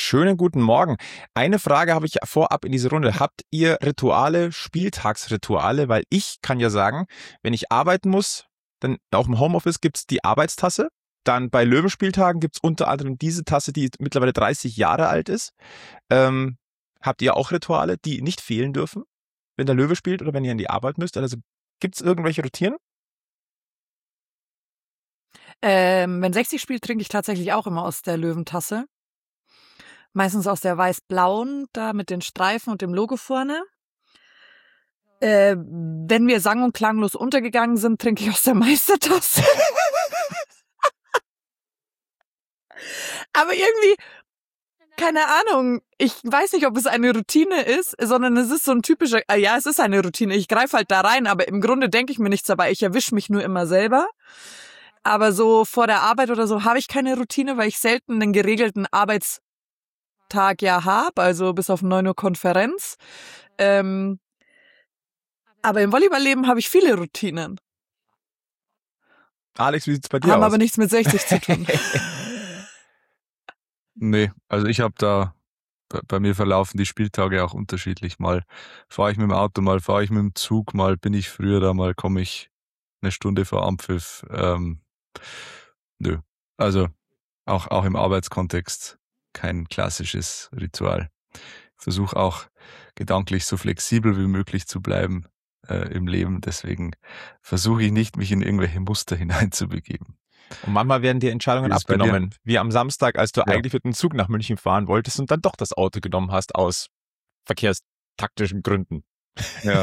schönen guten Morgen. Eine Frage habe ich vorab in diese Runde. Habt ihr Rituale, Spieltagsrituale? Weil ich kann ja sagen, wenn ich arbeiten muss, dann auch im Homeoffice gibt's die Arbeitstasse. Dann bei Löwenspieltagen gibt's unter anderem diese Tasse, die mittlerweile 30 Jahre alt ist. Habt ihr auch Rituale, die nicht fehlen dürfen, wenn der Löwe spielt oder wenn ihr in die Arbeit müsst? Also gibt's irgendwelche Routinen? Wenn 60 spielt, trinke ich tatsächlich auch immer aus der Löwentasse. Meistens aus der weiß-blauen, da mit den Streifen und dem Logo vorne. Wenn wir sang- und klanglos untergegangen sind, trinke ich aus der Meistertasse. Aber irgendwie, keine Ahnung, ich weiß nicht, ob es eine Routine ist, sondern es ist so ein typischer, ja, es ist eine Routine. Ich greife halt da rein, aber im Grunde denke ich mir nichts dabei. Ich erwische mich nur immer selber. Aber so vor der Arbeit oder so habe ich keine Routine, weil ich selten einen geregelten Arbeitstag ja habe, also bis auf 9 Uhr Konferenz. Aber im Volleyball-Leben habe ich viele Routinen. Alex, wie sieht's bei dir Haben aus? aber nichts mit 60 zu tun. Nee, also ich habe da, bei mir verlaufen die Spieltage auch unterschiedlich. Mal fahre ich mit dem Auto, mal fahre ich mit dem Zug, mal bin ich früher da, mal komme ich eine Stunde vor Anpfiff. Nö, also auch im Arbeitskontext kein klassisches Ritual. Ich versuche auch gedanklich so flexibel wie möglich zu bleiben im Leben. Deswegen versuche ich nicht, mich in irgendwelche Muster hineinzubegeben. Und manchmal werden dir Entscheidungen Wie ist es bei dir? abgenommen, wie am Samstag, als du Ja. eigentlich mit dem Zug nach München fahren wolltest und dann doch das Auto genommen hast aus verkehrstaktischen Gründen. Ja,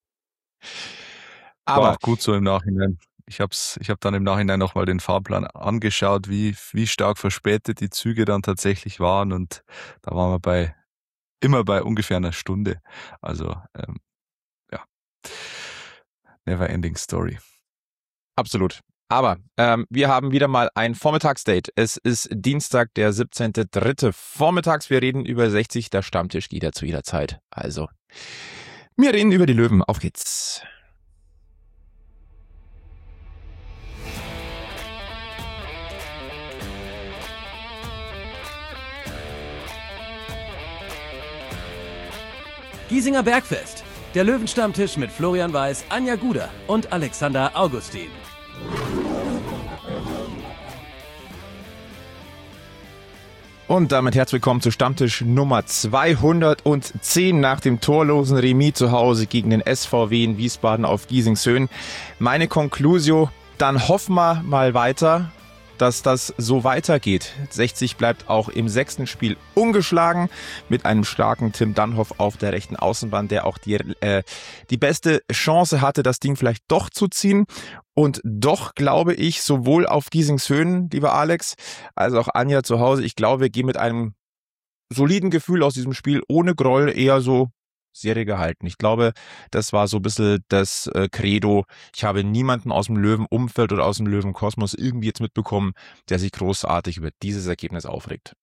war Aber auch gut so im Nachhinein. Ich hab dann im Nachhinein nochmal den Fahrplan angeschaut, wie stark verspätet die Züge dann tatsächlich waren, und da waren wir immer bei ungefähr einer Stunde. Also ja, never ending story. absolut. Aber wir haben wieder mal ein Vormittagsdate. Es ist Dienstag, der 17.3. vormittags. Wir reden über 60. Der Stammtisch geht ja zu jeder Zeit. Also, wir reden über die Löwen. Auf geht's. Giesinger Bergfest. Der Löwenstammtisch mit Florian Weiß, Anja Guder und Alexander Augustin. Und damit herzlich willkommen zu Stammtisch Nummer 210 nach dem torlosen Remis zu Hause gegen den SVW in Wiesbaden auf Giesingshöhen. Meine Conclusio, dann hoffen wir mal weiter, dass das so weitergeht. 60 bleibt auch im 6. Spiel ungeschlagen mit einem starken Tim Dannhoff auf der rechten Außenbahn, der auch die beste Chance hatte, das Ding vielleicht doch zu ziehen. Und doch glaube ich, sowohl auf Giesingshöhen, lieber Alex, als auch Anja zu Hause, ich glaube, wir gehen mit einem soliden Gefühl aus diesem Spiel ohne Groll eher so Serie gehalten. Ich glaube, das war so ein bisschen das Credo. Ich habe niemanden aus dem Löwen-Umfeld oder aus dem Löwen-Kosmos irgendwie jetzt mitbekommen, der sich großartig über dieses Ergebnis aufregt.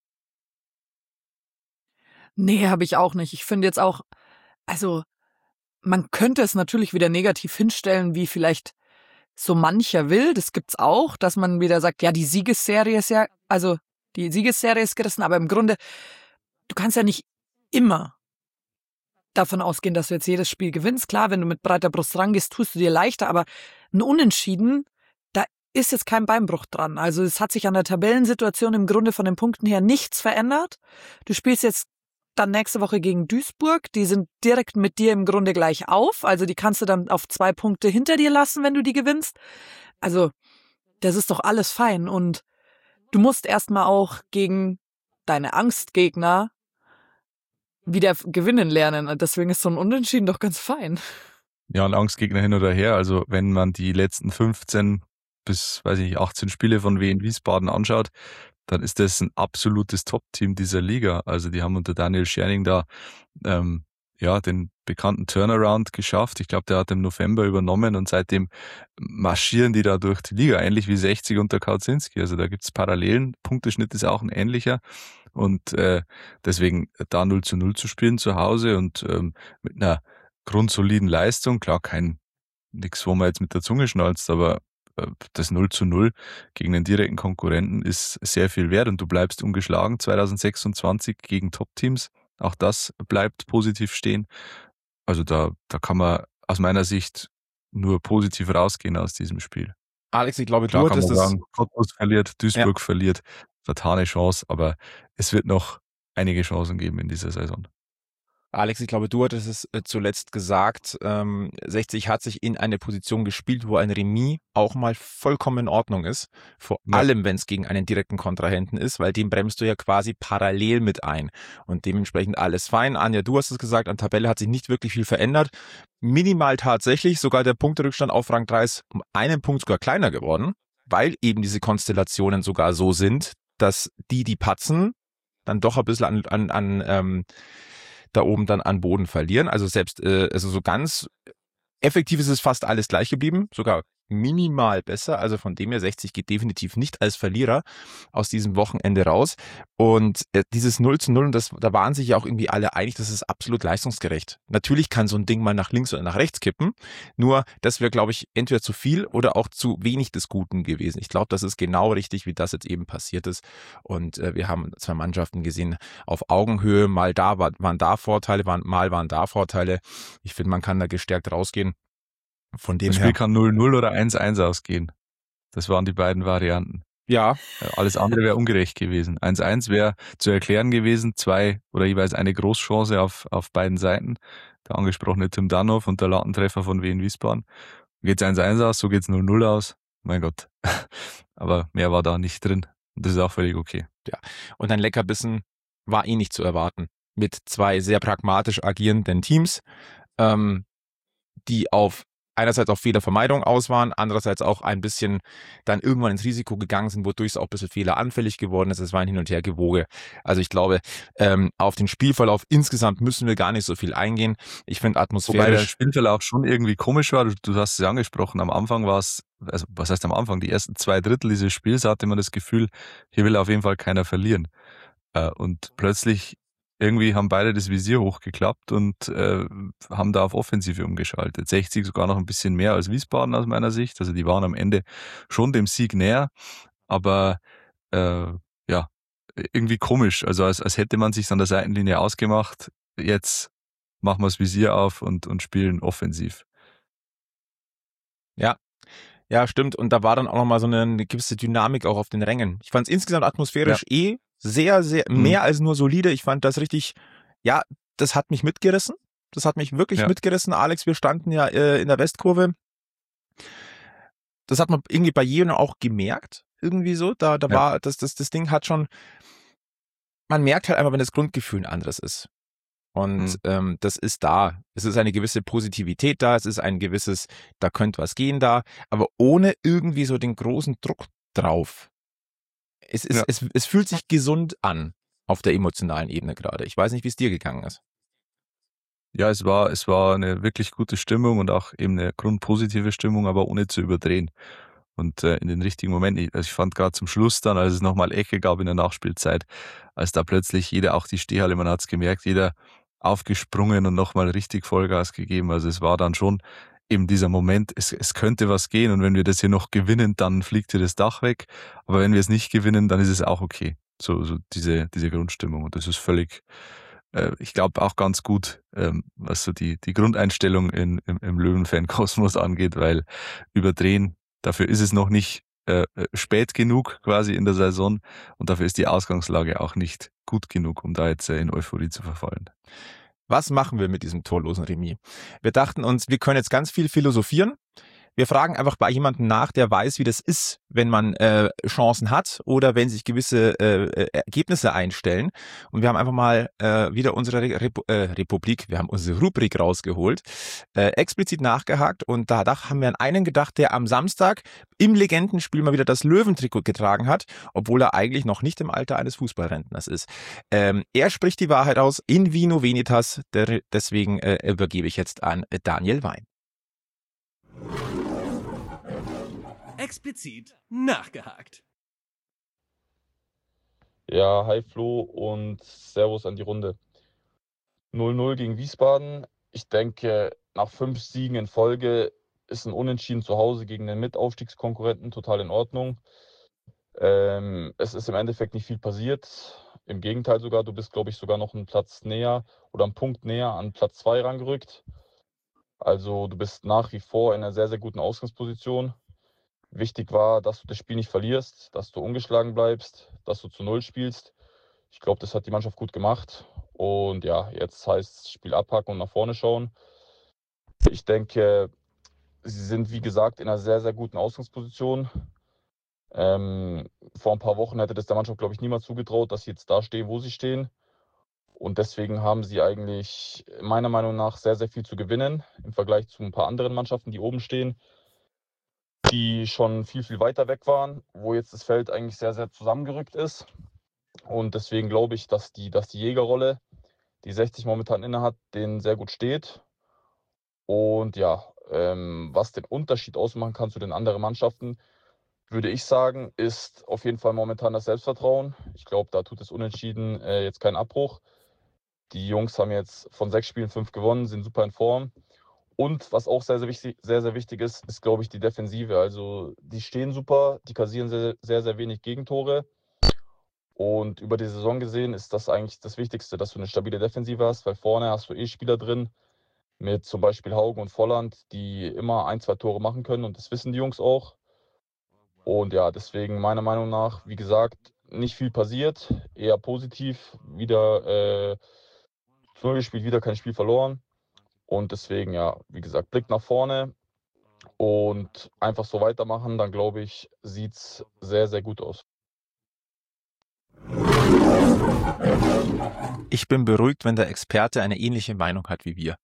Nee, habe ich auch nicht. Ich finde jetzt auch, also man könnte es natürlich wieder negativ hinstellen, wie vielleicht so mancher will. Das gibt's auch, dass man wieder sagt, ja, die Siegesserie ist gerissen, aber im Grunde, du kannst ja nicht immer davon ausgehen, dass du jetzt jedes Spiel gewinnst. Klar, wenn du mit breiter Brust rangehst, tust du dir leichter, aber ein Unentschieden, da ist jetzt kein Beinbruch dran. Also es hat sich an der Tabellensituation im Grunde von den Punkten her nichts verändert. Du spielst jetzt dann nächste Woche gegen Duisburg. Die sind direkt mit dir im Grunde gleich auf. Also die kannst du dann auf 2 Punkte hinter dir lassen, wenn du die gewinnst. Also das ist doch alles fein. Und du musst erstmal auch gegen deine Angstgegner wieder gewinnen lernen. Und deswegen ist so ein Unentschieden doch ganz fein. Ja, ein Angstgegner hin oder her. Also wenn man die letzten 15 bis, 18 Spiele von Wien Wiesbaden anschaut, dann ist das ein absolutes Top-Team dieser Liga. Also die haben unter Daniel Scherning da den bekannten Turnaround geschafft. Ich glaube, der hat im November übernommen und seitdem marschieren die da durch die Liga, ähnlich wie 60 unter Kautzinski. Also da gibt's Parallelen. Punkteschnitt ist auch ein ähnlicher. Und deswegen da 0:0 zu spielen zu Hause und mit einer grundsoliden Leistung, klar, nix, wo man jetzt mit der Zunge schnalzt, aber das 0:0 gegen einen direkten Konkurrenten ist sehr viel wert und du bleibst ungeschlagen 2026 gegen Top-Teams. Auch das bleibt positiv stehen. Also da kann man aus meiner Sicht nur positiv rausgehen aus diesem Spiel. Alex, ich glaube, Klar du kann hattest man es. sagen, Cottbus verliert, Ja. Duisburg verliert, vertane Chance, aber es wird noch einige Chancen geben in dieser Saison. Alex, ich glaube, du hattest es zuletzt gesagt, 60 hat sich in eine Position gespielt, wo ein Remis auch mal vollkommen in Ordnung ist. Vor Ja. allem, wenn es gegen einen direkten Kontrahenten ist, weil den bremst du ja quasi parallel mit ein. Und dementsprechend alles fein. Anja, du hast es gesagt, an Tabelle hat sich nicht wirklich viel verändert. Minimal tatsächlich, sogar der Punkterückstand auf Rang 3 ist um einen Punkt sogar kleiner geworden, weil eben diese Konstellationen sogar so sind, dass die patzen, dann doch ein bisschen an da oben dann an Boden verlieren. Also selbst, also so ganz effektiv ist es fast alles gleich geblieben, sogar minimal besser. Also von dem her 60 geht definitiv nicht als Verlierer aus diesem Wochenende raus. Und dieses 0:0, und da waren sich ja auch irgendwie alle einig, das ist absolut leistungsgerecht. Natürlich kann so ein Ding mal nach links oder nach rechts kippen. Nur das wäre, glaube ich, entweder zu viel oder auch zu wenig des Guten gewesen. Ich glaube, das ist genau richtig, wie das jetzt eben passiert ist. Und wir haben zwei Mannschaften gesehen auf Augenhöhe. Mal da waren da Vorteile, mal waren da Vorteile. Ich finde, man kann da gestärkt rausgehen. Von dem Das her. Spiel kann 0:0 oder 1:1 ausgehen. Das waren die beiden Varianten. Ja, Alles andere wäre ungerecht gewesen. 1:1 wäre zu erklären gewesen, 2 oder jeweils eine Großchance auf beiden Seiten. Der angesprochene Tim Danow und der Lattentreffer von Wien Wiesbaden. Geht's 1:1 aus, so geht's 0:0 aus. Mein Gott. Aber mehr war da nicht drin. Und das ist auch völlig okay. und ein Leckerbissen war eh nicht zu erwarten. Mit zwei sehr pragmatisch agierenden Teams, die einerseits auf Fehlervermeidung aus waren, andererseits auch ein bisschen dann irgendwann ins Risiko gegangen sind, wodurch es auch ein bisschen fehleranfällig geworden ist. Es war ein Hin- und Hergewoge. Also ich glaube, auf den Spielverlauf insgesamt müssen wir gar nicht so viel eingehen. Ich finde Wobei der atmosphärisch. Spielverlauf schon irgendwie komisch war. Du hast es ja angesprochen. Am Anfang war es, also was heißt am Anfang? Die ersten 2/3 dieses Spiels hatte man das Gefühl, hier will auf jeden Fall keiner verlieren. Und plötzlich irgendwie haben beide das Visier hochgeklappt und haben da auf Offensive umgeschaltet. 60 sogar noch ein bisschen mehr als Wiesbaden aus meiner Sicht. Also die waren am Ende schon dem Sieg näher, aber ja, irgendwie komisch. Also als hätte man sich an der Seitenlinie ausgemacht, jetzt machen wir das Visier auf und spielen offensiv. Ja, stimmt. Und da war dann auch nochmal so eine gewisse Dynamik auch auf den Rängen. Ich fand es insgesamt atmosphärisch sehr, sehr, mehr als nur solide. Ich fand das richtig, ja, das hat mich mitgerissen. Das hat mich wirklich mitgerissen. Alex, wir standen ja in der Westkurve. Das hat man irgendwie bei jedem auch gemerkt. Irgendwie so. Da war, das Ding hat schon, man merkt halt einfach, wenn das Grundgefühl ein anderes ist. Und das ist da. Es ist eine gewisse Positivität da, es ist ein gewisses, da könnte was gehen da, aber ohne irgendwie so den großen Druck drauf. Es fühlt sich gesund an auf der emotionalen Ebene gerade. Ich weiß nicht, wie es dir gegangen ist. Ja, es war eine wirklich gute Stimmung und auch eben eine grundpositive Stimmung, aber ohne zu überdrehen. Und in den richtigen Momenten, also ich fand gerade zum Schluss dann, als es nochmal Ecke gab in der Nachspielzeit, als da plötzlich jeder, auch die Stehhalle, man hat es gemerkt, jeder aufgesprungen und nochmal richtig Vollgas gegeben. Also es war dann schon eben dieser Moment, es könnte was gehen und wenn wir das hier noch gewinnen, dann fliegt hier das Dach weg. Aber wenn wir es nicht gewinnen, dann ist es auch okay. So diese Grundstimmung. Und das ist völlig, ich glaube auch ganz gut, was so die Grundeinstellung im Löwen-Fan-Kosmos angeht, weil überdrehen, dafür ist es noch nicht spät genug quasi in der Saison und dafür ist die Ausgangslage auch nicht gut genug, um da jetzt in Euphorie zu verfallen. Was machen wir mit diesem torlosen Remis? Wir dachten uns, wir können jetzt ganz viel philosophieren. Wir fragen einfach bei jemandem nach, der weiß, wie das ist, wenn man Chancen hat oder wenn sich gewisse Ergebnisse einstellen. Und wir haben einfach mal wieder unsere wir haben unsere Rubrik rausgeholt, explizit nachgehakt. Und da haben wir an einen gedacht, der am Samstag im Legendenspiel mal wieder das Löwentrikot getragen hat, obwohl er eigentlich noch nicht im Alter eines Fußballrentners ist. Er spricht die Wahrheit aus in Vino Veritas, deswegen übergebe ich jetzt an Daniel Wein. Explizit nachgehakt. Ja, hi Flo und Servus an die Runde. 0:0 gegen Wiesbaden. Ich denke, nach 5 Siegen in Folge ist ein Unentschieden zu Hause gegen den Mitaufstiegskonkurrenten total in Ordnung. Es ist im Endeffekt nicht viel passiert. Im Gegenteil sogar, du bist, glaube ich, sogar noch einen Platz näher oder einen Punkt näher an Platz 2 rangerückt. Also du bist nach wie vor in einer sehr, sehr guten Ausgangsposition. Wichtig war, dass du das Spiel nicht verlierst, dass du ungeschlagen bleibst, dass du zu Null spielst. Ich glaube, das hat die Mannschaft gut gemacht. Und ja, jetzt heißt es Spiel abhaken und nach vorne schauen. Ich denke, sie sind, wie gesagt, in einer sehr, sehr guten Ausgangsposition. Vor ein paar Wochen hätte das der Mannschaft, glaube ich, niemand zugetraut, dass sie jetzt da stehen, wo sie stehen. Und deswegen haben sie eigentlich meiner Meinung nach sehr, sehr viel zu gewinnen im Vergleich zu ein paar anderen Mannschaften, die oben stehen, die schon viel, viel weiter weg waren, wo jetzt das Feld eigentlich sehr, sehr zusammengerückt ist. Und deswegen glaube ich, dass die Jägerrolle, die 60 momentan innehat, denen sehr gut steht. Und ja, was den Unterschied ausmachen kann zu den anderen Mannschaften, würde ich sagen, ist auf jeden Fall momentan das Selbstvertrauen. Ich glaube, da tut es Unentschieden jetzt keinen Abbruch. Die Jungs haben jetzt von 6 Spielen 5 gewonnen, sind super in Form. Und was auch sehr, sehr wichtig ist, ist, glaube ich, die Defensive. Also die stehen super, die kassieren sehr, sehr, sehr wenig Gegentore. Und über die Saison gesehen ist das eigentlich das Wichtigste, dass du eine stabile Defensive hast, weil vorne hast du Spieler drin, mit zum Beispiel Haugen und Volland, die immer 1, 2 Tore machen können. Und das wissen die Jungs auch. Und ja, deswegen meiner Meinung nach, wie gesagt, nicht viel passiert, eher positiv, wieder 0 gespielt, wieder kein Spiel verloren. Und deswegen, ja, wie gesagt, Blick nach vorne und einfach so weitermachen, dann glaube ich, sieht es sehr, sehr gut aus. Ich bin beruhigt, wenn der Experte eine ähnliche Meinung hat wie wir.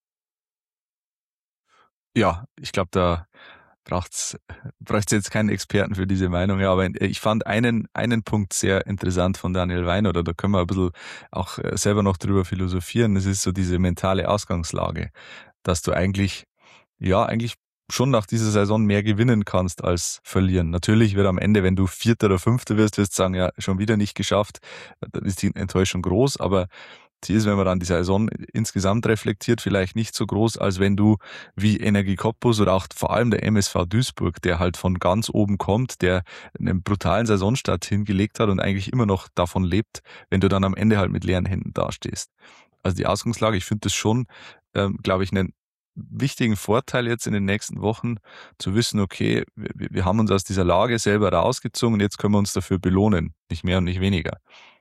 Ja, ich glaube, da braucht's jetzt keinen Experten für diese Meinung. Ja, aber ich fand einen Punkt sehr interessant von Daniel Wein, oder da können wir ein bisschen auch selber noch drüber philosophieren. Das ist so diese mentale Ausgangslage, dass du eigentlich schon nach dieser Saison mehr gewinnen kannst als verlieren. Natürlich wird am Ende, wenn du Vierter oder Fünfter wirst du sagen, ja, schon wieder nicht geschafft, dann ist die Enttäuschung groß, aber sie ist, wenn man dann die Saison insgesamt reflektiert, vielleicht nicht so groß, als wenn du wie Energie Cottbus oder auch vor allem der MSV Duisburg, der halt von ganz oben kommt, der einen brutalen Saisonstart hingelegt hat und eigentlich immer noch davon lebt, wenn du dann am Ende halt mit leeren Händen dastehst. Also die Ausgangslage, ich finde das schon, glaube ich, einen wichtigen Vorteil jetzt in den nächsten Wochen, zu wissen, okay, wir haben uns aus dieser Lage selber rausgezogen und jetzt können wir uns dafür belohnen, nicht mehr und nicht weniger.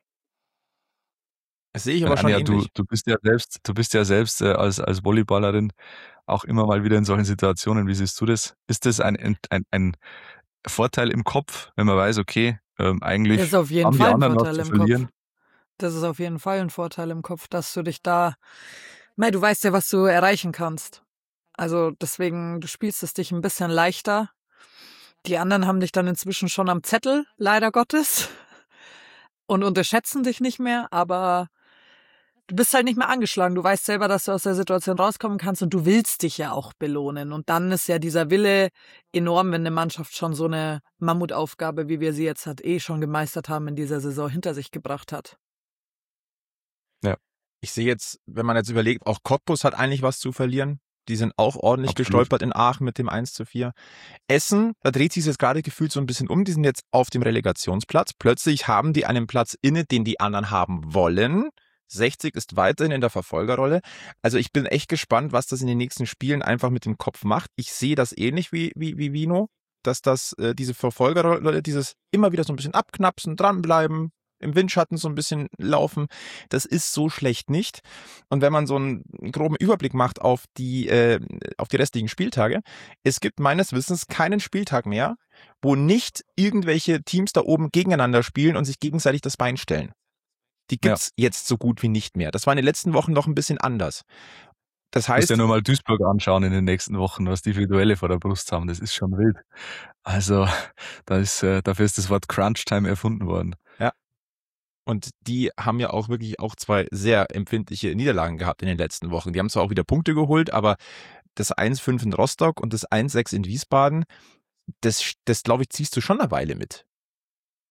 Das sehe ich aber schon Anja, ähnlich. du bist ja selbst als Volleyballerin auch immer mal wieder in solchen Situationen. Wie siehst du das? Ist das ein Vorteil im Kopf, wenn man weiß, okay, eigentlich Das ist auf jeden haben die Fall ein anderen was Vorteil zu im Kopf. verlieren? Das ist auf jeden Fall ein Vorteil im Kopf, dass du dich da, du weißt ja, was du erreichen kannst. Also deswegen, du spielst es dich ein bisschen leichter. Die anderen haben dich dann inzwischen schon am Zettel, leider Gottes, und unterschätzen dich nicht mehr, aber du bist halt nicht mehr angeschlagen. Du weißt selber, dass du aus der Situation rauskommen kannst und du willst dich ja auch belohnen. Und dann ist ja dieser Wille enorm, wenn eine Mannschaft schon so eine Mammutaufgabe, wie wir sie jetzt schon gemeistert haben, in dieser Saison hinter sich gebracht hat. Ja, Ich sehe jetzt, wenn man jetzt überlegt, auch Cottbus hat eigentlich was zu verlieren. Die sind auch ordentlich absolut. gestolpert in Aachen mit dem 1:4. Essen, da dreht sich jetzt gerade gefühlt so ein bisschen um. Die sind jetzt auf dem Relegationsplatz. Plötzlich haben die einen Platz inne, den die anderen haben wollen. 60 ist weiterhin in der Verfolgerrolle. Also ich bin echt gespannt, was das in den nächsten Spielen einfach mit dem Kopf macht. Ich sehe das ähnlich wie Vino, dass das diese Verfolgerrolle, dieses immer wieder so ein bisschen abknapsen, dranbleiben, im Windschatten so ein bisschen laufen, das ist so schlecht nicht. Und wenn man so einen groben Überblick macht auf die restlichen Spieltage, es gibt meines Wissens keinen Spieltag mehr, wo nicht irgendwelche Teams da oben gegeneinander spielen und sich gegenseitig das Bein stellen. Die gibt's jetzt so gut wie nicht mehr. Das war in den letzten Wochen noch ein bisschen anders. Das Du musst heißt, ja nur mal Duisburg anschauen in den nächsten Wochen, was die für Duelle vor der Brust haben. Das ist schon wild. Also dafür ist das Wort Crunch-Time erfunden worden. ja. Und die haben ja auch wirklich auch 2 sehr empfindliche Niederlagen gehabt in den letzten Wochen. Die haben zwar auch wieder Punkte geholt, aber das 1:5 in Rostock und das 1:6 in Wiesbaden, das glaube ich, ziehst du schon eine Weile mit.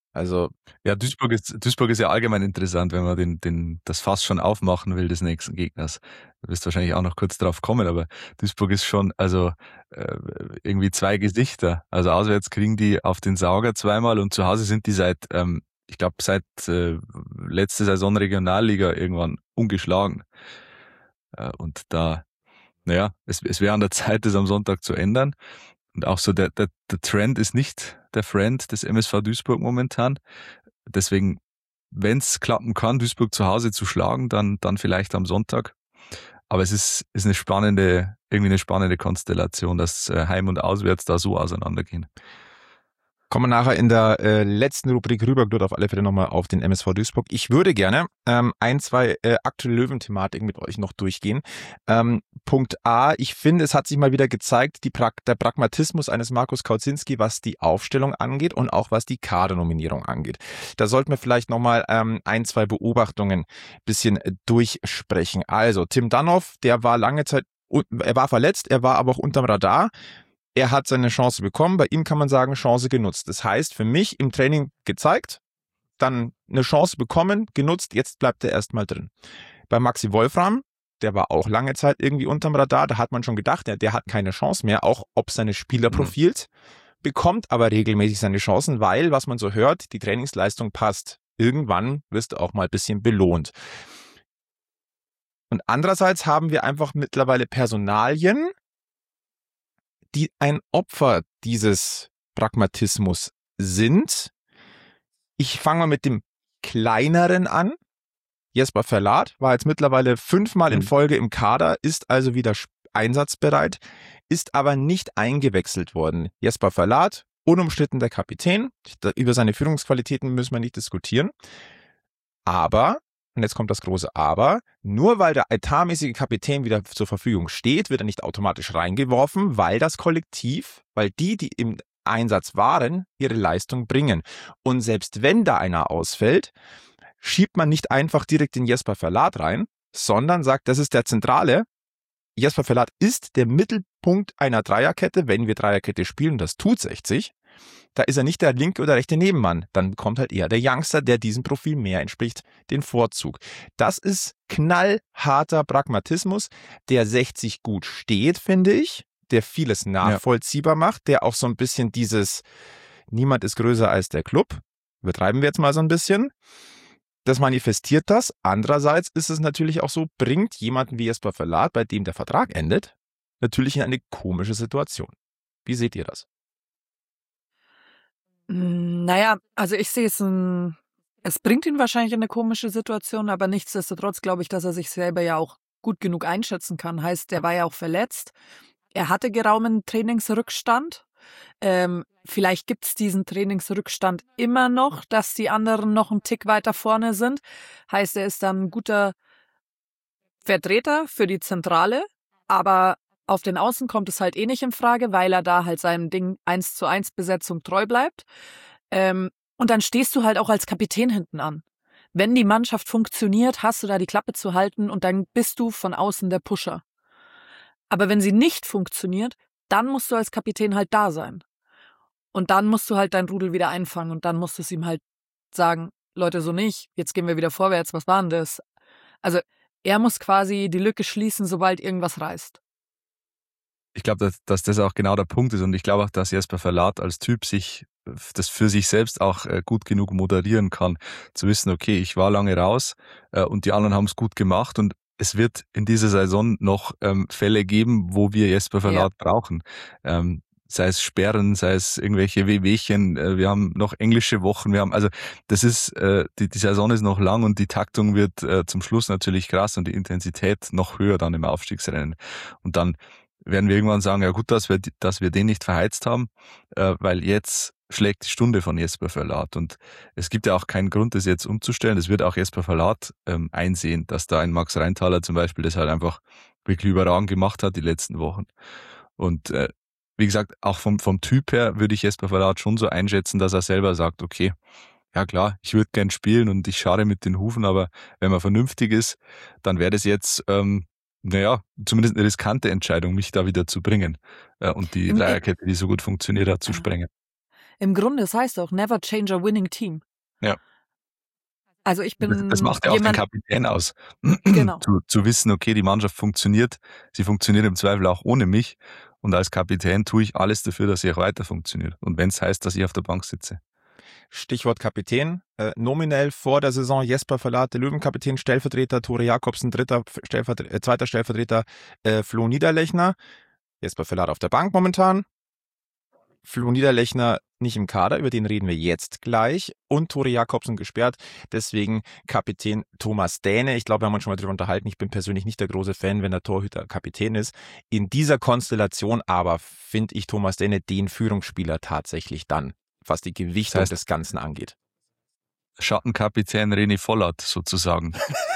Also Ja, Duisburg ist ja allgemein interessant, wenn man das Fass schon aufmachen will des nächsten Gegners. Du wirst wahrscheinlich auch noch kurz drauf kommen, aber Duisburg ist schon, also irgendwie zwei Gesichter. Also auswärts kriegen die auf den Sauger zweimal und zu Hause sind die ich glaube, seit letzte Saison Regionalliga irgendwann ungeschlagen. Und da, naja, es wäre an der Zeit, das am Sonntag zu ändern. Und auch so der Trend ist nicht der Friend des MSV Duisburg momentan. Deswegen, wenn es klappen kann, Duisburg zu Hause zu schlagen, dann vielleicht am Sonntag. Aber es ist irgendwie eine spannende Konstellation, dass Heim und Auswärts da so auseinandergehen. kommen wir nachher in der letzten Rubrik rüber, dort auf alle Fälle nochmal auf den MSV Duisburg. Ich würde gerne ein, zwei aktuelle Löwen-Thematiken mit euch noch durchgehen. Punkt A, ich finde, es hat sich mal wieder gezeigt, der Pragmatismus eines Markus Kauzinski, was die Aufstellung angeht und auch was die Kadernominierung angeht. Da sollten wir vielleicht nochmal ein, zwei Beobachtungen bisschen durchsprechen. Also Tim Danoff, der war lange Zeit, er war verletzt, er war aber auch unterm Radar. Er hat seine Chance bekommen, bei ihm kann man sagen, Chance genutzt. Das heißt, für mich im Training gezeigt, dann eine Chance bekommen, genutzt, jetzt bleibt er erstmal drin. Bei Maxi Wolfram, der war auch lange Zeit irgendwie unterm Radar, da hat man schon gedacht, der hat keine Chance mehr, auch ob seines Spielerprofils, bekommt aber regelmäßig seine Chancen, weil, was man so hört, die Trainingsleistung passt. Irgendwann wirst du auch mal ein bisschen belohnt. Und andererseits haben wir einfach mittlerweile Personalien, die ein Opfer dieses Pragmatismus sind. Ich fange mal mit dem kleineren an. Jesper Verlat war jetzt mittlerweile 5-mal in Folge im Kader, ist also wieder einsatzbereit, ist aber nicht eingewechselt worden. Jesper Verlat, unumstritten der Kapitän. Über seine Führungsqualitäten müssen wir nicht diskutieren. Aber, und jetzt kommt das große Aber, nur weil der etatmäßige Kapitän wieder zur Verfügung steht, wird er nicht automatisch reingeworfen, weil das Kollektiv, weil die im Einsatz waren, ihre Leistung bringen. Und selbst wenn da einer ausfällt, schiebt man nicht einfach direkt den Jesper Verlat rein, sondern sagt, das ist der Zentrale. Jesper Verlat ist der Mittelpunkt einer Dreierkette, wenn wir Dreierkette spielen, das tut 60. Da ist er nicht der linke oder rechte Nebenmann. Dann bekommt halt eher der Youngster, der diesem Profil mehr entspricht, den Vorzug. Das ist knallharter Pragmatismus, der 60 gut steht, finde ich, der vieles nachvollziehbar macht, der auch so ein bisschen dieses Niemand ist größer als der Club, übertreiben wir jetzt mal so ein bisschen, das manifestiert das. Andererseits ist es natürlich auch so, bringt jemanden wie Jesper Verlat, bei dem der Vertrag endet, natürlich in eine komische Situation. Wie seht ihr das? Naja, also ich sehe es bringt ihn wahrscheinlich in eine komische Situation, aber nichtsdestotrotz glaube ich, dass er sich selber ja auch gut genug einschätzen kann. Heißt, er war ja auch verletzt. Er hatte geraumen Trainingsrückstand. Vielleicht gibt es diesen Trainingsrückstand immer noch, dass die anderen noch einen Tick weiter vorne sind. Heißt, er ist dann ein guter Vertreter für die Zentrale, aber auf den Außen kommt es halt eh nicht in Frage, weil er da halt seinem Ding 1:1 Besetzung treu bleibt. Und dann stehst du halt auch als Kapitän hinten an. Wenn die Mannschaft funktioniert, hast du da die Klappe zu halten und dann bist du von außen der Pusher. Aber wenn sie nicht funktioniert, dann musst du als Kapitän halt da sein. Und dann musst du halt dein Rudel wieder einfangen und dann musst du es ihm halt sagen, Leute, so nicht, jetzt gehen wir wieder vorwärts, was war denn das? Also er muss quasi die Lücke schließen, sobald irgendwas reißt. Ich glaube, dass das auch genau der Punkt ist und ich glaube auch, dass Jesper Verlat als Typ das für sich selbst auch gut genug moderieren kann, zu wissen, okay, ich war lange raus und die anderen haben es gut gemacht und es wird in dieser Saison noch Fälle geben, wo wir Jesper Verlat brauchen. Sei es Sperren, sei es irgendwelche Wehwehchen, wir haben noch englische Wochen, also das ist, die Saison ist noch lang und die Taktung wird zum Schluss natürlich krass und die Intensität noch höher dann im Aufstiegsrennen. Und dann werden wir irgendwann sagen, ja gut, dass wir den nicht verheizt haben, weil jetzt schlägt die Stunde von Jesper Verlat und es gibt ja auch keinen Grund, das jetzt umzustellen. Das wird auch Jesper Verlat einsehen, dass da ein Max Reintaler zum Beispiel das halt einfach wirklich überragend gemacht hat die letzten Wochen. Und wie gesagt, auch vom Typ her würde ich Jesper Verlat schon so einschätzen, dass er selber sagt, okay, ja klar, ich würde gern spielen und ich schare mit den Hufen, aber wenn man vernünftig ist, dann wäre das jetzt zumindest eine riskante Entscheidung, mich da wieder zu bringen und die Dreierkette, die so gut funktioniert hat, zu sprengen. im Grunde, das heißt auch, never change a winning team. Ja. Also ich bin Das macht ja auch den Kapitän aus. Genau. Zu wissen, okay, die Mannschaft funktioniert, sie funktioniert im Zweifel auch ohne mich. Und als Kapitän tue ich alles dafür, dass sie auch weiter funktioniert. Und wenn es heißt, dass ich auf der Bank sitze. Stichwort Kapitän. Nominell vor der Saison Jesper Verlat, der Löwenkapitän, Stellvertreter Tore Jakobsen, zweiter Stellvertreter Flo Niederlechner. Jesper Verlat auf der Bank momentan. Flo Niederlechner nicht im Kader, über den reden wir jetzt gleich. Und Tore Jakobsen gesperrt, deswegen Kapitän Thomas Dähne. Ich glaube, wir haben uns schon mal darüber unterhalten. Ich bin persönlich nicht der große Fan, wenn der Torhüter Kapitän ist. In dieser Konstellation aber finde ich Thomas Dähne den Führungsspieler tatsächlich dann, was die Gewichtung des Ganzen angeht. Schattenkapitän René Vollert sozusagen.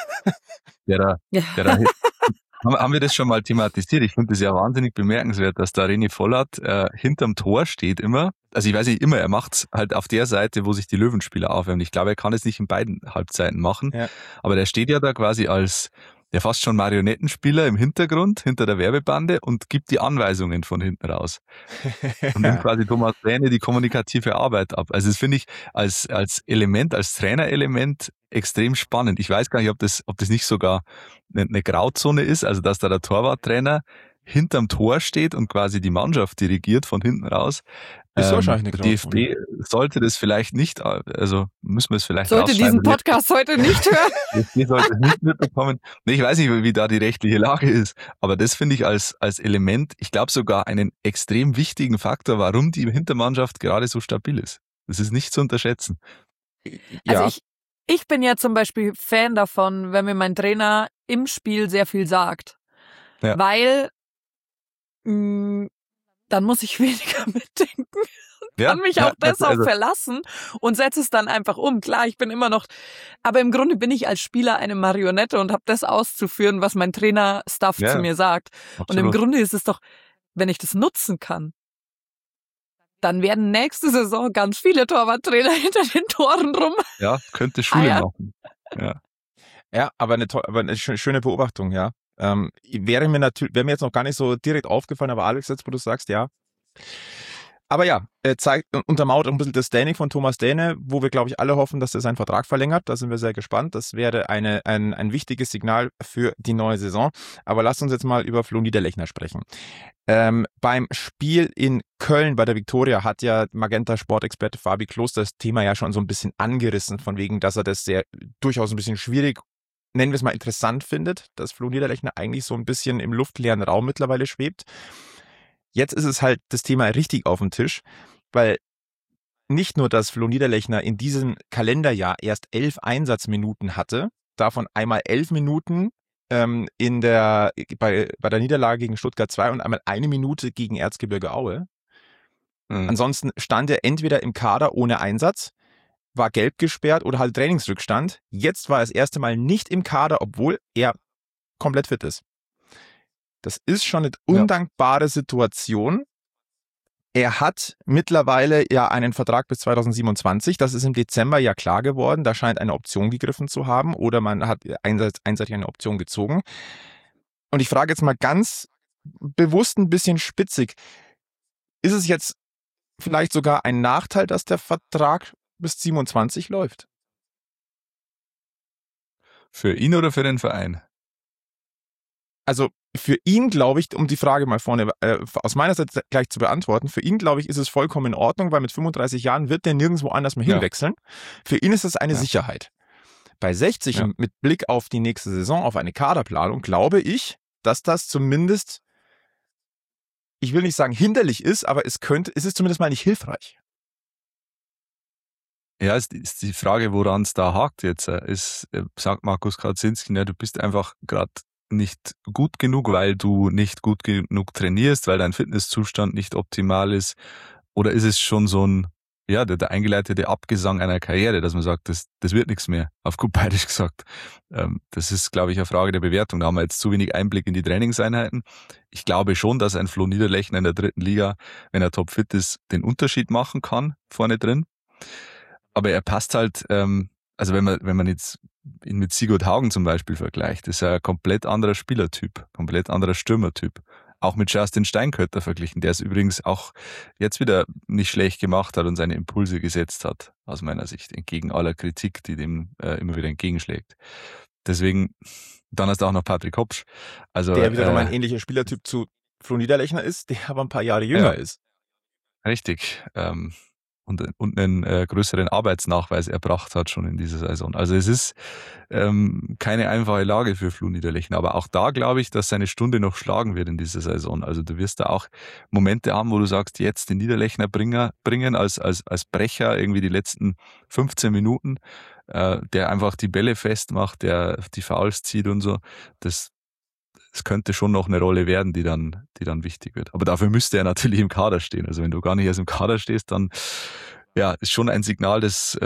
Haben wir das schon mal thematisiert? Ich finde das ja wahnsinnig bemerkenswert, dass da René Vollert hinterm Tor steht immer. Also ich weiß nicht immer, er macht's halt auf der Seite, wo sich die Löwenspieler aufwärmen. Ich glaube, er kann es nicht in beiden Halbzeiten machen. Ja. Aber der steht ja da quasi als der fast schon Marionettenspieler im Hintergrund, hinter der Werbebande und gibt die Anweisungen von hinten raus. Und nimmt quasi Thomas Dähne die kommunikative Arbeit ab. Also das finde ich als Element, als Trainerelement extrem spannend. Ich weiß gar nicht, ob das nicht sogar eine Grauzone ist, also dass da der Torwarttrainer hinterm Tor steht und quasi die Mannschaft dirigiert von hinten raus. Ist wahrscheinlich eine Grauzone. DFB sollte das vielleicht nicht, also müssen wir es vielleicht sollte diesen Podcast heute nicht hören. DFB sollte es nicht mitbekommen. Ich weiß nicht, wie da die rechtliche Lage ist, aber das finde ich als Element, ich glaube sogar einen extrem wichtigen Faktor, warum die Hintermannschaft gerade so stabil ist. Das ist nicht zu unterschätzen. Also ich bin ja zum Beispiel Fan davon, wenn mir mein Trainer im Spiel sehr viel sagt. Ja. Weil dann muss ich weniger mitdenken und kann mich auf das auch verlassen und setze es dann einfach um. Klar, ich bin immer noch, aber im Grunde bin ich als Spieler eine Marionette und habe das auszuführen, was mein Trainer-Staff zu mir sagt. Absolut. Und im Grunde ist es doch, wenn ich das nutzen kann, dann werden nächste Saison ganz viele Torwarttrainer hinter den Toren rum. Ja, könnte Schule machen. Ja, aber eine schöne Beobachtung, ja. Wäre mir jetzt noch gar nicht so direkt aufgefallen, aber Alex, jetzt wo du sagst, ja. Aber ja, untermauert ein bisschen das Standing von Thomas Dähne, wo wir, glaube ich, alle hoffen, dass er seinen Vertrag verlängert. Da sind wir sehr gespannt. Das wäre ein wichtiges Signal für die neue Saison. Aber lasst uns jetzt mal über Flo Niederlechner sprechen. Beim Spiel in Köln bei der Viktoria hat ja Magenta-Sportexperte Fabi Kloster das Thema ja schon so ein bisschen angerissen, von wegen, dass er das durchaus ein bisschen schwierig, nennen wir es mal interessant findet, dass Flo Niederlechner eigentlich so ein bisschen im luftleeren Raum mittlerweile schwebt. Jetzt ist es halt das Thema richtig auf dem Tisch, weil nicht nur, dass Flo Niederlechner in diesem Kalenderjahr erst 11 Einsatzminuten hatte, davon einmal 11 Minuten bei der Niederlage gegen Stuttgart 2 und einmal 1 Minute gegen Erzgebirge Aue. Ansonsten stand er entweder im Kader ohne Einsatz, war gelb gesperrt oder halt Trainingsrückstand. Jetzt war er das erste Mal nicht im Kader, obwohl er komplett fit ist. Das ist schon eine undankbare Situation. Er hat mittlerweile ja einen Vertrag bis 2027. Das ist im Dezember ja klar geworden. Da scheint eine Option gegriffen zu haben oder man hat einseitig eine Option gezogen. Und ich frage jetzt mal ganz bewusst ein bisschen spitzig. Ist es jetzt vielleicht sogar ein Nachteil, dass der Vertrag bis 27 läuft? Für ihn oder für den Verein? Also für ihn, glaube ich, um die Frage mal vorne aus meiner Seite gleich zu beantworten, für ihn, glaube ich, ist es vollkommen in Ordnung, weil mit 35 Jahren wird der nirgendwo anders mehr hinwechseln. Für ihn ist es eine Sicherheit. Bei 60 und mit Blick auf die nächste Saison, auf eine Kaderplanung, glaube ich, dass das zumindest, ich will nicht sagen hinderlich ist, aber es ist zumindest mal nicht hilfreich. Ja, ist die Frage, woran es da hakt jetzt, sagt Markus Kaczynski, ne, du bist einfach gerade nicht gut genug, weil du nicht gut genug trainierst, weil dein Fitnesszustand nicht optimal ist? Oder ist es schon so ein, der eingeleitete Abgesang einer Karriere, dass man sagt, das wird nichts mehr, auf gut bayerisch gesagt. Das ist, glaube ich, eine Frage der Bewertung. Da haben wir jetzt zu wenig Einblick in die Trainingseinheiten. Ich glaube schon, dass ein Flo Niederlechner in der 3. Liga, wenn er topfit ist, den Unterschied machen kann, vorne drin. Aber er passt halt, also wenn man jetzt ihn mit Sigurd Haugen zum Beispiel vergleicht, ist er ein komplett anderer Spielertyp, komplett anderer Stürmertyp. auch mit Justin Steinkötter verglichen, der es übrigens auch jetzt wieder nicht schlecht gemacht hat und seine Impulse gesetzt hat, aus meiner Sicht, entgegen aller Kritik, die dem immer wieder entgegenschlägt. Deswegen, dann hast du auch noch Patrick Hopsch. Also, der wiederum ein ähnlicher Spielertyp zu Flo Niederlechner ist, der aber ein paar Jahre jünger ist. Richtig. Und einen größeren Arbeitsnachweis erbracht hat schon in dieser Saison. Also es ist keine einfache Lage für Flo Niederlechner, aber auch da glaube ich, dass seine Stunde noch schlagen wird in dieser Saison. Also du wirst da auch Momente haben, wo du sagst, jetzt den Niederlechner bringen als Brecher irgendwie die letzten 15 Minuten, der einfach die Bälle festmacht, der die Fouls zieht und so. Es könnte schon noch eine Rolle werden, die dann wichtig wird. Aber dafür müsste er natürlich im Kader stehen. Also wenn du gar nicht erst im Kader stehst, dann ist schon ein Signal, das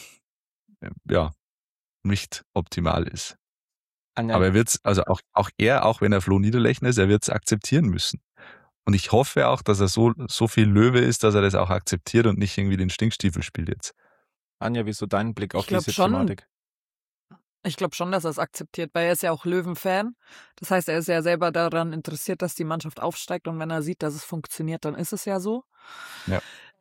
nicht optimal ist. Aber er wird's, also auch wenn er Flo Niederlechner ist, er wird es akzeptieren müssen. Und ich hoffe auch, dass er so viel Löwe ist, dass er das auch akzeptiert und nicht irgendwie den Stinkstiefel spielt jetzt. Anja, wie ist so dein Blick auf diese Thematik? Ich glaube schon, dass er es akzeptiert, weil er ist ja auch Löwen-Fan. Das heißt, er ist ja selber daran interessiert, dass die Mannschaft aufsteigt. Und wenn er sieht, dass es funktioniert, dann ist es ja so. Ja,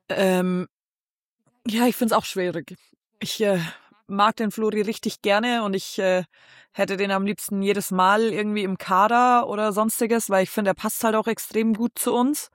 ich finde es auch schwierig. Ich mag den Flori richtig gerne und ich hätte den am liebsten jedes Mal irgendwie im Kader oder sonstiges, weil ich finde, er passt halt auch extrem gut zu uns.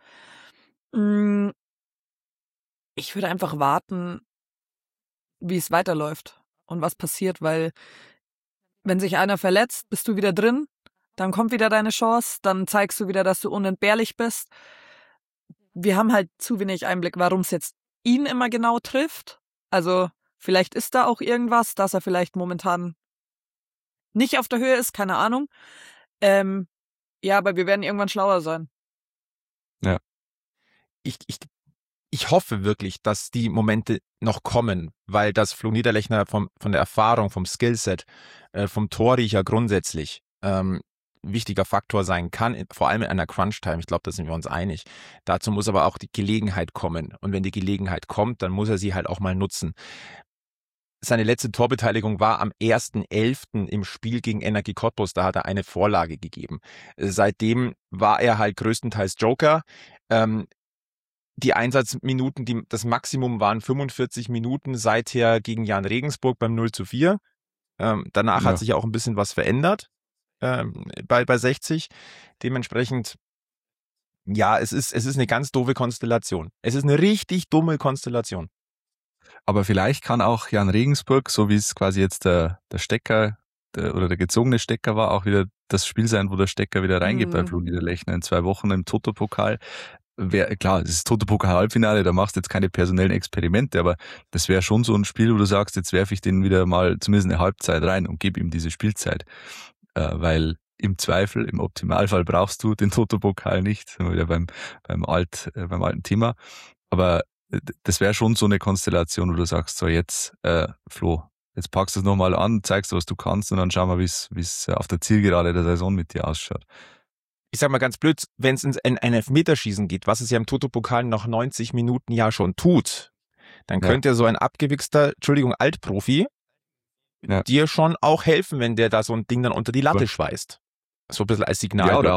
Ich würde einfach warten, wie es weiterläuft und was passiert, weil wenn sich einer verletzt, bist du wieder drin, dann kommt wieder deine Chance, dann zeigst du wieder, dass du unentbehrlich bist. Wir haben halt zu wenig Einblick, warum es jetzt ihn immer genau trifft. Also vielleicht ist da auch irgendwas, dass er vielleicht momentan nicht auf der Höhe ist, keine Ahnung. Aber wir werden irgendwann schlauer sein. Ja. Ich hoffe wirklich, dass die Momente noch kommen, weil das Flo Niederlechner von der Erfahrung, vom Skillset, vom Torriecher grundsätzlich wichtiger Faktor sein kann, vor allem in einer Crunch-Time. Ich glaube, da sind wir uns einig. Dazu muss aber auch die Gelegenheit kommen. Und wenn die Gelegenheit kommt, dann muss er sie halt auch mal nutzen. Seine letzte Torbeteiligung war am 1.11. im Spiel gegen Energie Cottbus. Da hat er eine Vorlage gegeben. Seitdem war er halt größtenteils Joker. Die Einsatzminuten, das Maximum waren 45 Minuten seither gegen Jan Regensburg beim 0:4. Danach hat sich auch ein bisschen was verändert bei 60. Dementsprechend, es ist eine ganz doofe Konstellation. Es ist eine richtig dumme Konstellation. Aber vielleicht kann auch Jan Regensburg, so wie es quasi jetzt der Stecker oder der gezogene Stecker war, auch wieder das Spiel sein, wo der Stecker wieder reingeht bei Flo Niederlechner in 2 Wochen im Toto-Pokal. Klar, es ist Toto-Pokal-Halbfinale, da machst du jetzt keine personellen Experimente, aber das wäre schon so ein Spiel, wo du sagst, jetzt werfe ich den wieder mal zumindest eine Halbzeit rein und gebe ihm diese Spielzeit. Weil im Zweifel, im Optimalfall brauchst du den Toto-Pokal nicht, sind wir wieder beim alten Thema. Aber das wäre schon so eine Konstellation, wo du sagst, so jetzt, Flo, jetzt packst du es nochmal an, zeigst du, was du kannst und dann schauen wir, wie es auf der Zielgerade der Saison mit dir ausschaut. Ich sag mal ganz blöd, wenn es in ein Elfmeterschießen geht, was es ja im Toto-Pokal nach 90 Minuten ja schon tut, dann könnte ja so ein abgewichster, Altprofi dir schon auch helfen, wenn der da so ein Ding dann unter die Latte schweißt. So ein bisschen als Signal. Ja,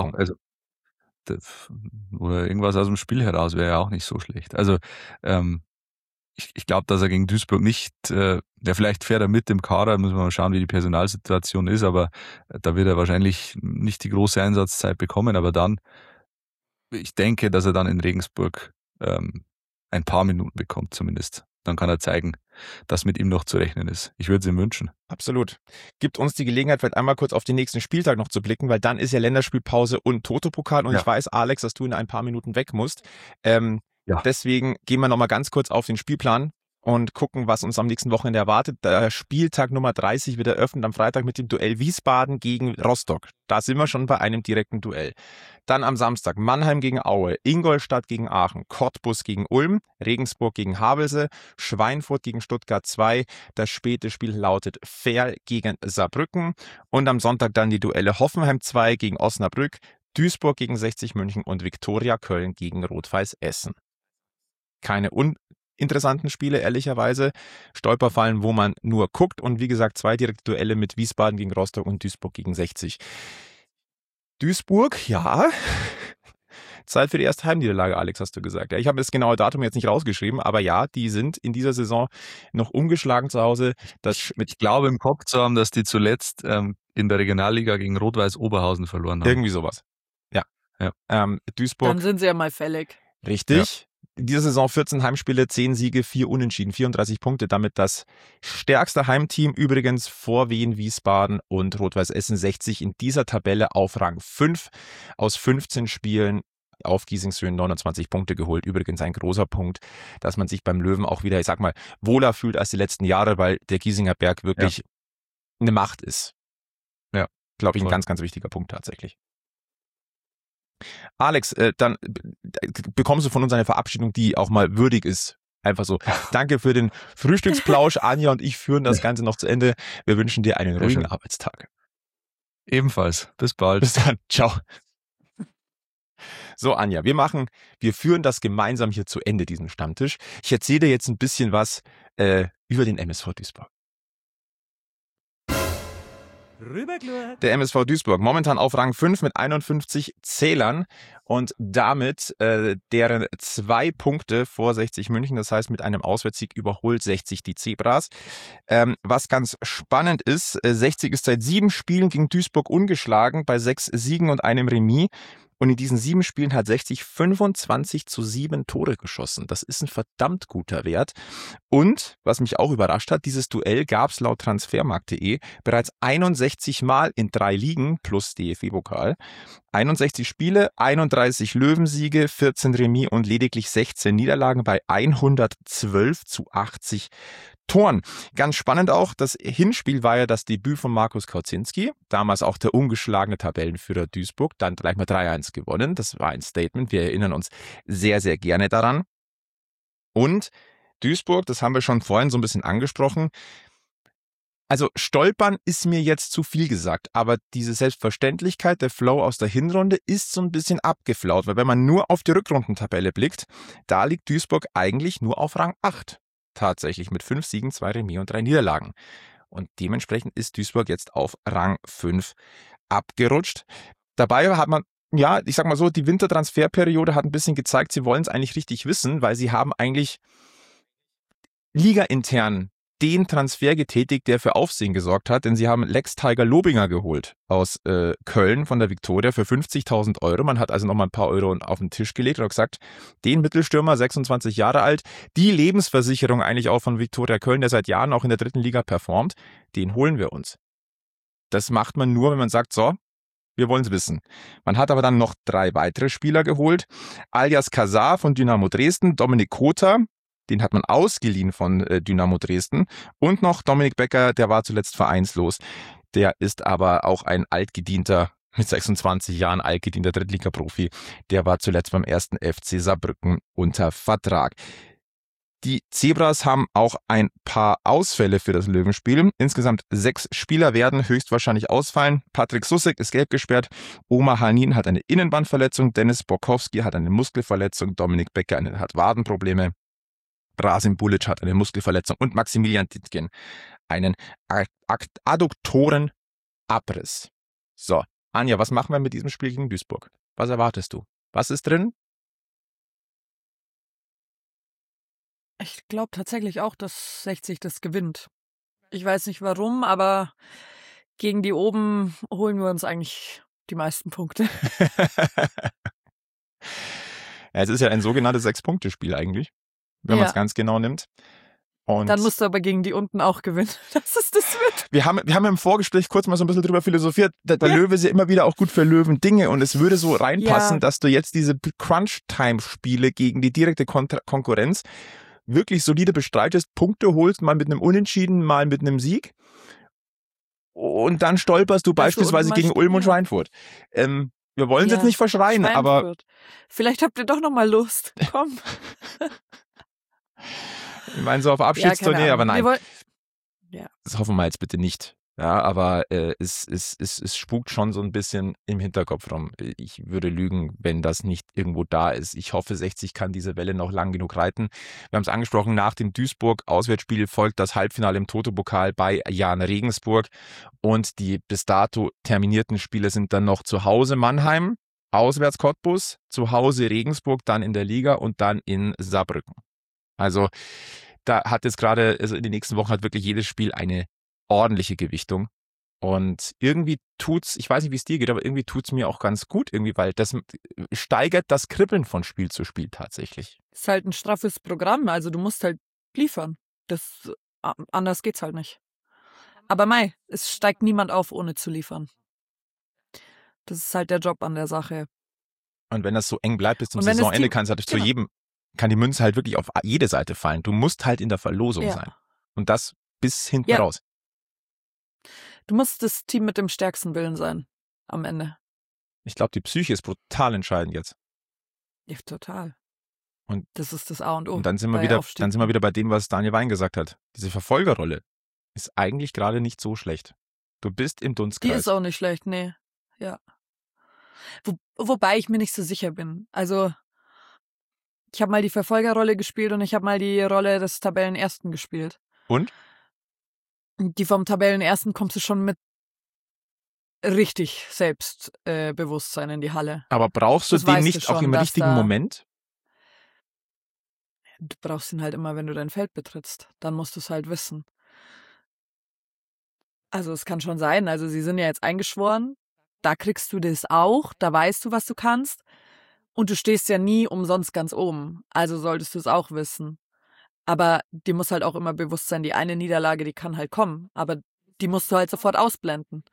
oder irgendwas aus dem Spiel heraus wäre ja auch nicht so schlecht. Also ich glaube, dass er gegen Duisburg nicht, vielleicht fährt er mit im Kader, müssen wir mal schauen, wie die Personalsituation ist, aber da wird er wahrscheinlich nicht die große Einsatzzeit bekommen, aber dann, ich denke, dass er dann in Regensburg ein paar Minuten bekommt zumindest. Dann kann er zeigen, dass mit ihm noch zu rechnen ist. Ich würde es ihm wünschen. Absolut. Gibt uns die Gelegenheit, vielleicht einmal kurz auf den nächsten Spieltag noch zu blicken, weil dann ist ja Länderspielpause und Toto-Pokal und ich weiß, Alex, dass du in ein paar Minuten weg musst. Deswegen gehen wir nochmal ganz kurz auf den Spielplan und gucken, was uns am nächsten Wochenende erwartet. Der Spieltag Nummer 30 wird eröffnet am Freitag mit dem Duell Wiesbaden gegen Rostock. Da sind wir schon bei einem direkten Duell. Dann am Samstag Mannheim gegen Aue, Ingolstadt gegen Aachen, Cottbus gegen Ulm, Regensburg gegen Havelse, Schweinfurt gegen Stuttgart 2. Das späte Spiel lautet Verl gegen Saarbrücken. Und am Sonntag dann die Duelle Hoffenheim 2 gegen Osnabrück, Duisburg gegen 60 München und Viktoria Köln gegen Rot-Weiß Essen. Keine uninteressanten Spiele, ehrlicherweise. Stolperfallen, wo man nur guckt. Und wie gesagt, 2 direkte Duelle mit Wiesbaden gegen Rostock und Duisburg gegen 60. Duisburg, Zeit für die erste Heimniederlage, Alex, hast du gesagt. Ja, ich habe das genaue Datum jetzt nicht rausgeschrieben, aber ja, die sind in dieser Saison noch ungeschlagen zu Hause. Ich glaube im Kopf zu haben, dass die zuletzt in der Regionalliga gegen Rot-Weiß Oberhausen verloren haben. Irgendwie sowas. Ja. Duisburg. Dann sind sie ja mal fällig. Richtig. In dieser Saison 14 Heimspiele, 10 Siege, 4 Unentschieden, 34 Punkte. Damit das stärkste Heimteam übrigens vor Wien Wiesbaden und Rot-Weiß Essen 60 in dieser Tabelle auf Rang 5 aus 15 Spielen. Auf Giesingshöhen 29 Punkte geholt. Übrigens ein großer Punkt, dass man sich beim Löwen auch wieder, ich sag mal, wohler fühlt als die letzten Jahre, weil der Giesinger Berg wirklich eine Macht ist. Ja. Glaube ich, ein ganz, ganz wichtiger Punkt tatsächlich. Alex, dann bekommst du von uns eine Verabschiedung, die auch mal würdig ist. Einfach so. Danke für den Frühstücksplausch. Anja und ich führen das Ganze noch zu Ende. Wir wünschen dir einen ruhigen Arbeitstag. Ebenfalls. Bis bald. Bis dann. Ciao. So, Anja, wir führen das gemeinsam hier zu Ende, diesen Stammtisch. Ich erzähle dir jetzt ein bisschen was über den MSV Duisburg. Der MSV Duisburg, momentan auf Rang 5 mit 51 Zählern und damit deren 2 Punkte vor 60 München, das heißt mit einem Auswärtssieg überholt 60 die Zebras. Was ganz spannend ist, 60 ist seit 7 Spielen gegen Duisburg ungeschlagen, bei 6 Siegen und einem Remis. Und in diesen 7 Spielen hat 60 25:7 Tore geschossen. Das ist ein verdammt guter Wert. Und, was mich auch überrascht hat, dieses Duell gab es laut transfermarkt.de bereits 61 Mal in 3 Ligen plus DFB-Pokal. 61 Spiele, 31 Löwensiege, 14 Remis und lediglich 16 Niederlagen bei 112:80 Toren. Ganz spannend auch, das Hinspiel war ja das Debüt von Markus Kauzinski, damals auch der ungeschlagene Tabellenführer Duisburg, dann gleich mal 3-1 gewonnen. Das war ein Statement, wir erinnern uns sehr, sehr gerne daran. Und Duisburg, das haben wir schon vorhin so ein bisschen angesprochen, also stolpern ist mir jetzt zu viel gesagt, aber diese Selbstverständlichkeit, der Flow aus der Hinrunde ist so ein bisschen abgeflaut, weil wenn man nur auf die Rückrundentabelle blickt, da liegt Duisburg eigentlich nur auf Rang 8. Tatsächlich mit 5 Siegen, 2 Remis und 3 Niederlagen. Und dementsprechend ist Duisburg jetzt auf Rang 5 abgerutscht. Dabei hat man, ja, ich sag mal so, die Wintertransferperiode hat ein bisschen gezeigt, sie wollen es eigentlich richtig wissen, weil sie haben eigentlich ligaintern den Transfer getätigt, der für Aufsehen gesorgt hat, denn sie haben Lex Tiger Lobinger geholt aus Köln von der Viktoria für 50.000 €. Man hat also nochmal ein paar Euro auf den Tisch gelegt und hat gesagt, den Mittelstürmer, 26 Jahre alt, die Lebensversicherung eigentlich auch von Viktoria Köln, der seit Jahren auch in der 3. Liga performt, den holen wir uns. Das macht man nur, wenn man sagt, so, wir wollen es wissen. Man hat aber dann noch 3 weitere Spieler geholt. Alias Kazar von Dynamo Dresden, Dominik Kota, den hat man ausgeliehen von Dynamo Dresden. Und noch Dominik Becker, der war zuletzt vereinslos. Der ist aber auch ein altgedienter, mit 26 Jahren altgedienter Drittliga-Profi. Der war zuletzt beim 1. FC Saarbrücken unter Vertrag. Die Zebras haben auch ein paar Ausfälle für das Löwenspiel. Insgesamt 6 Spieler werden höchstwahrscheinlich ausfallen. Patrick Sussek ist gelb gesperrt. Omar Hanin hat eine Innenbandverletzung. Dennis Borkowski hat eine Muskelverletzung. Dominik Becker hat Wadenprobleme. Rasim Bulic hat eine Muskelverletzung und Maximilian Titgen einen Adduktorenabriss. So, Anja, was machen wir mit diesem Spiel gegen Duisburg? Was erwartest du? Was ist drin? Ich glaube tatsächlich auch, dass 60 das gewinnt. Ich weiß nicht warum, aber gegen die oben holen wir uns eigentlich die meisten Punkte. Ja, es ist ja ein sogenanntes 6-Punkte-Spiel eigentlich, wenn man es ganz genau nimmt. Und dann musst du aber gegen die unten auch gewinnen, dass es das wird. Wir haben im Vorgespräch kurz mal so ein bisschen drüber philosophiert. Der Löwe ist ja immer wieder auch gut für Löwen-Dinge und es würde so reinpassen, dass du jetzt diese Crunch-Time-Spiele gegen die direkte Konkurrenz wirklich solide bestreitest, Punkte holst, mal mit einem Unentschieden, mal mit einem Sieg und dann stolperst du beispielsweise gegen Ulm und Schweinfurt. Wir wollen es jetzt nicht verschreien, aber vielleicht habt ihr doch noch mal Lust. Komm. Ich meine, so auf Abschiedstournee, aber nein. Ja. Das hoffen wir jetzt bitte nicht. Ja, aber es spukt schon so ein bisschen im Hinterkopf rum. Ich würde lügen, wenn das nicht irgendwo da ist. Ich hoffe, 60 kann diese Welle noch lang genug reiten. Wir haben es angesprochen, nach dem Duisburg-Auswärtsspiel folgt das Halbfinale im Toto-Pokal bei Jahn Regensburg und die bis dato terminierten Spiele sind dann noch zu Hause Mannheim, Auswärts Cottbus, zu Hause Regensburg, dann in der Liga und dann in Saarbrücken. Also da hat jetzt gerade, also in den nächsten Wochen hat wirklich jedes Spiel eine ordentliche Gewichtung. Und irgendwie tut's, ich weiß nicht, wie es dir geht, aber irgendwie tut's mir auch ganz gut irgendwie, weil das steigert das Kribbeln von Spiel zu Spiel tatsächlich. Ist halt ein straffes Programm, also du musst halt liefern. Anders geht's halt nicht. Aber es steigt niemand auf, ohne zu liefern. Das ist halt der Job an der Sache. Und wenn das so eng bleibt bis zum Und wenn das Saisonende, Team- kann es halt genau. kann die Münze halt wirklich auf jede Seite fallen. Du musst halt in der Verlosung Ja. sein. Und das bis hinten Ja. raus. Du musst das Team mit dem stärksten Willen sein. Am Ende. Ich glaube, die Psyche ist brutal entscheidend jetzt. Ja, total. Und- das ist das A und O. Und dann sind wir bei wieder, Aufstieg. dann sind wir wieder bei dem, was Daniel Wein gesagt hat. Diese Verfolgerrolle ist eigentlich gerade nicht so schlecht. Du bist im Die Dunstkreis. ist auch nicht schlecht, nee. Ja. Wobei ich mir nicht so sicher bin. Also, ich habe mal die Verfolgerrolle gespielt und ich habe mal die Rolle des Tabellenersten gespielt. Und? Die vom Tabellenersten kommst du schon mit richtig Selbstbewusstsein in die Halle. Aber brauchst du Das den weißt du nicht auch schon, im dass richtigen da- Moment? Du brauchst ihn halt immer, wenn du dein Feld betrittst. Dann musst du es halt wissen. Also es kann schon sein. Also sie sind ja jetzt eingeschworen. Da kriegst du das auch. Da weißt du, was du kannst. Und du stehst ja nie umsonst ganz oben. Also solltest du es auch wissen. Aber dir muss halt auch immer bewusst sein, die eine Niederlage, die kann halt kommen. Aber die musst du halt sofort ausblenden.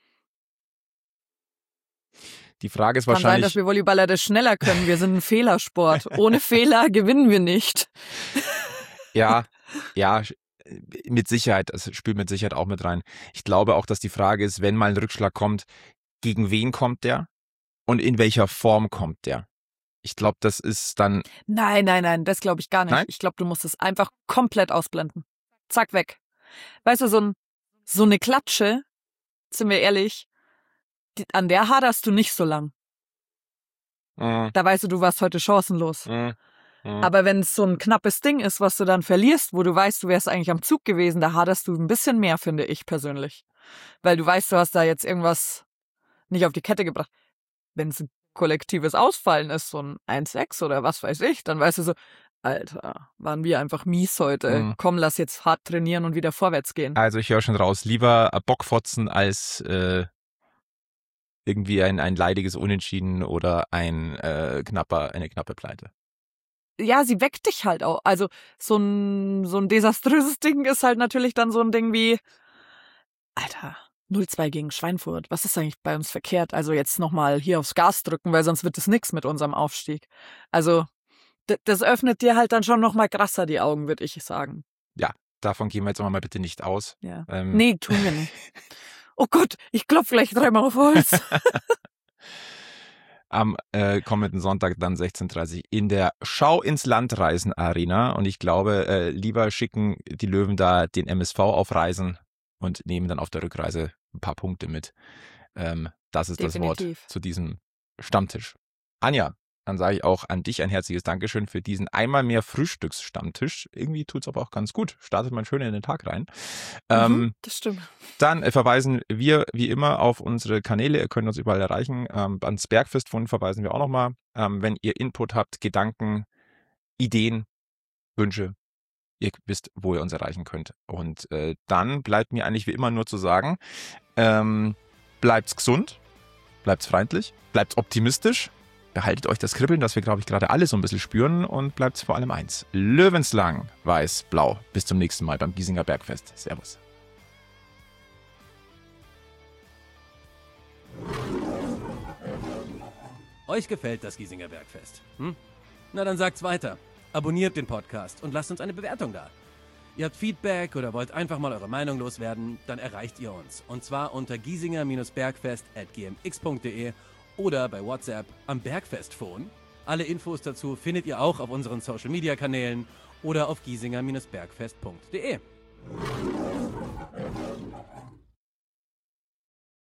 Die Frage ist Kann sein, wahrscheinlich, dass wir Volleyballer das schneller können. Wir sind ein Fehlersport. Ohne Fehler gewinnen wir nicht. ja, mit Sicherheit, das spielt mit Sicherheit auch mit rein. Ich glaube auch, dass die Frage ist, wenn mal ein Rückschlag kommt, gegen wen kommt der und in welcher Form kommt der? Ich glaube, das ist dann, Nein, das glaube ich gar nicht. Nein? Ich glaube, du musst es einfach komplett ausblenden. Zack, weg. Weißt du, so eine Klatsche, sind wir ehrlich, an der haderst du nicht so lang. Da weißt du warst heute chancenlos. Aber wenn es so ein knappes Ding ist, was du dann verlierst, wo du weißt, du wärst eigentlich am Zug gewesen, da haderst du ein bisschen mehr, finde ich persönlich. Weil du weißt, du hast da jetzt irgendwas nicht auf die Kette gebracht. Wenn es ein kollektives Ausfallen ist, so ein 1-6 oder was weiß ich, dann weißt du so, Alter, waren wir einfach mies heute. Komm, lass jetzt hart trainieren und wieder vorwärts gehen. also ich höre schon raus, lieber Bockfotzen als irgendwie ein leidiges Unentschieden oder eine knappe Pleite. Ja, sie weckt dich halt auch. Also so ein desaströses Ding ist halt natürlich dann so ein Ding wie, Alter, 0-2 gegen Schweinfurt. Was ist eigentlich bei uns verkehrt? Also jetzt nochmal hier aufs Gas drücken, weil sonst wird es nix mit unserem Aufstieg. Also das öffnet dir halt dann schon nochmal krasser die Augen, würde ich sagen. Davon gehen wir jetzt mal bitte nicht aus. Ja. Nee, tun wir nicht. Oh Gott, ich klopfe gleich 3-mal auf Holz. Am kommenden Sonntag dann 16:30 in der Schau ins Land Reisen Arena. Und ich glaube, lieber schicken die Löwen da den MSV auf Reisen und nehmen dann auf der Rückreise ein paar Punkte mit. Das ist das Wort Definitiv. zu diesem Stammtisch. Anja, dann sage ich auch an dich ein herzliches Dankeschön für diesen einmal mehr Frühstücksstammtisch. Irgendwie tut's aber auch ganz gut. Startet man schön in den Tag rein. Das stimmt. Dann verweisen wir wie immer auf unsere Kanäle. Ihr könnt uns überall erreichen. Ans Bergfestfund verweisen wir auch nochmal. Wenn ihr Input habt, Gedanken, Ideen, Wünsche, ihr wisst, wo ihr uns erreichen könnt. Und dann bleibt mir eigentlich wie immer nur zu sagen, bleibt's gesund, bleibt's freundlich, bleibt's optimistisch, behaltet euch das Kribbeln, das wir, glaube ich, gerade alle so ein bisschen spüren und bleibt's vor allem eins. Löwenslang, weiß, blau. Bis zum nächsten Mal beim Giesinger Bergfest. Servus. Euch gefällt das Giesinger Bergfest? Na dann sagt's weiter. Abonniert den Podcast und lasst uns eine Bewertung da. Ihr habt Feedback oder wollt einfach mal eure Meinung loswerden, dann erreicht ihr uns. Und zwar unter giesinger-bergfest@gmx.de oder bei WhatsApp am Bergfestphone. Alle Infos dazu findet ihr auch auf unseren Social-Media-Kanälen oder auf giesinger-bergfest.de.